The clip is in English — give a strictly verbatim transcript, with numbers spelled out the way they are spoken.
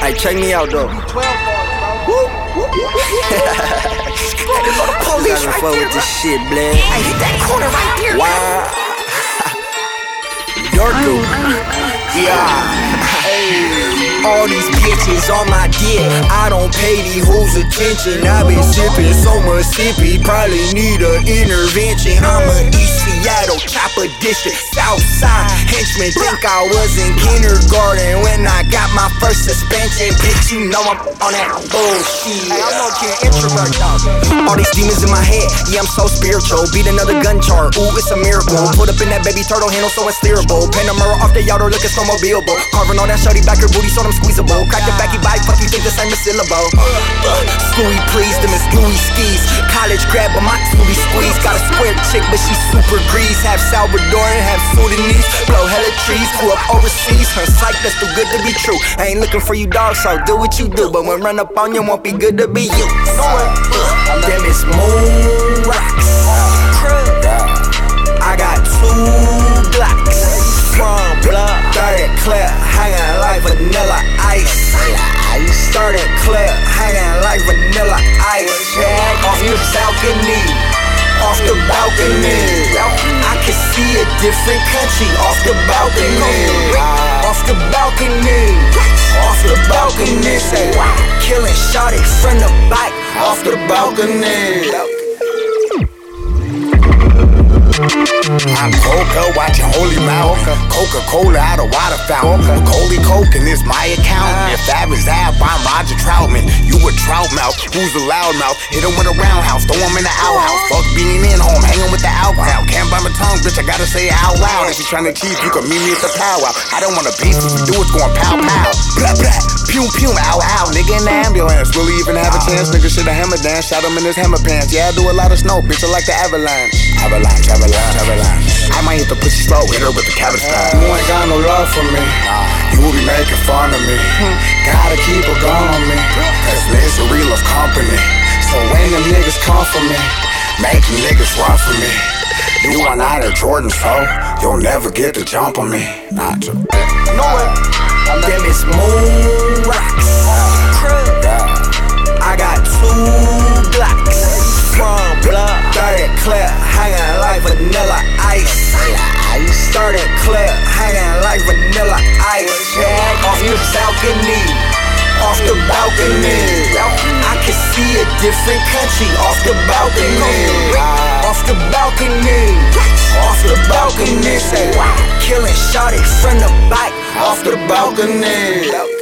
Alright, check me out though. Police right fuck there, with this bro. shit, blend. Hey, hit that corner right there. Wow. Yorko. Yeah. All these bitches on my dick, I don't pay these hoes attention. I been sipping so much sippy, probably need an intervention. I'm a East Seattle chopper district, Southside henchman. Think I was in kindergarten when I got my first suspension. Bitch, you know I'm on that bullshit. Hey, I'm low-key an introvert, dog. All these demons in my head, yeah, I'm so spiritual. Beat another gun chart, ooh, it's a miracle. Put up in that baby turtle handle so unsteerable. Panamera off the outer looking snowmobileable. Carving all that shorty back her booty so them squeezable. Crack the backy bite, fuck you think the same as syllable. uh, Stewie please, them is Stewie skis. College grad, but my Stewie squeeze. Got a square chick, but she's super grease. Half Salvadoran, half Sudanese. Blow hella trees, grew up overseas. Her psych, that's too good to be true. I ain't looking for you, dog, so do what you do. But when run up on you, won't be good to be you. uh, Them is moon rocks. I got two Glocks. From blood, thirty clip, hanging like vanilla ice. Started clip, hanging like vanilla ice. Yeah, off the balcony, off the balcony. I can see a different country off the balcony. Off the balcony, off the balcony. Say, killing shawty from the back, off the balcony. I'm Coca, watching Holy Mouth. Coca-Cola out of water fountain. Macaulay Coke and it's my account. If that was App, I'm Roger Troutman. You a trout mouth, who's a loud mouth? Hit him with a roundhouse, throw him in the outhouse. Fuck being in home, hanging with the alcohol. Can't bite my tongue, bitch, I gotta say it out loud. If you tryna cheat, you can meet me at the powwow. I don't wanna beef, if we do it's going pow pow. Blah blah, pew pew, ow ow. Nigga in the ambulance, will he even have a chance? Nigga shoulda hammer dance, shot him in his hammer pants. Yeah, I do a lot of snow, bitch, I like the avalanche. Avalanche, avalanche, avalanche. I might hit the pussy slow, hit her with the cabbage patch. You ain't got no love for me, you will be making fun of me. Gotta keep a gun on me, cause misery loves company. So when them niggas come for me, make them niggas run for me. You are not a Jordan, so you'll never get the jump on me. Not to No way. Them is moon rocks. I got two Glocks. From blood, thirty clip, hanging like vanilla ice. Started clip, hanging like vanilla ice. Yeah, off the balcony, off the balcony. I can see a different country off the balcony. Off the balcony, off the balcony. Say, killing shawty from the back, off the balcony.